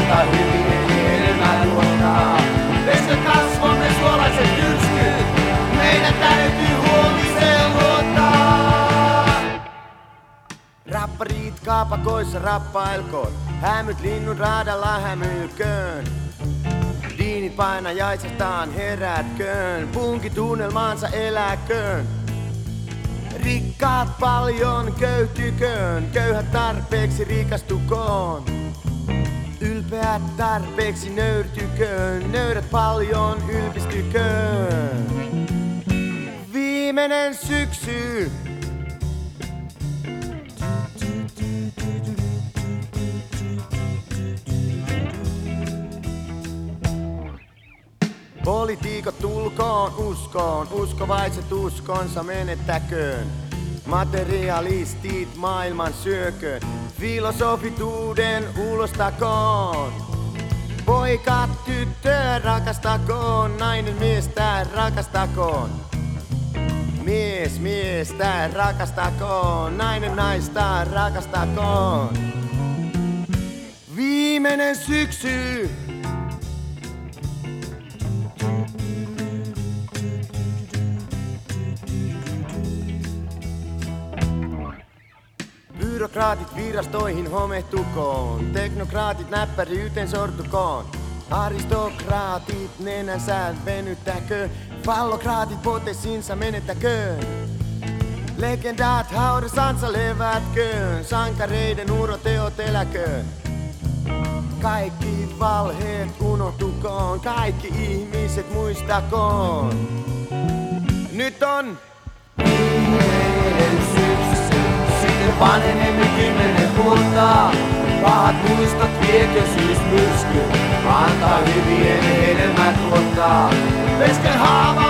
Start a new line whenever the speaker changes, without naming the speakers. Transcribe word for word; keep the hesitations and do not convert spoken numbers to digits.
antaa hyvien hedelmää tuottaa. Peskä kasvomme suolaiset tyrskyt, meidän täytyy huomiseen luottaa. Rapparit kaapakoissa rappailkoon, hämyt linnun raadalla hämyköön. Diinit painajaisestaan herätköön, punki tunnelmaansa eläköön. Rikkaat paljon köyhtyköön, köyhät tarpeeksi rikastukoon. Ylpeät tarpeeksi nöyrtyköön, nöyrät paljon ylpistyköön. Viimeinen syksy. Poliitikot tulkoon uskoon, uskovaiset uskonsa menettäköön. Materialistit maailman syököön, filosofituuden ulostakoon. Poikat tyttöä rakastakoon, nainen miestä rakastakoon. Mies miestä rakastakoon, nainen naista rakastakoon. Viimeinen syksy. Byrokraatit virastoihin homehtukoon, teknokraatit näppäryyteen sortukoon. Aristokraatit nenänsä venyttäköön, fallokraatit potessinsa menettäköön. Legendaat haudasansa levätköön, sankareiden uroteot eläköön. Kaikki valheet unohtukoon, kaikki ihmiset muistakoon. Nyt on viimeinen syksy. Sitten vanhenemme kymmenen vuotta. Pahat muistot viekö syysmyrsky. Antaa hyvien hedelmät tuottaa. Pesken haava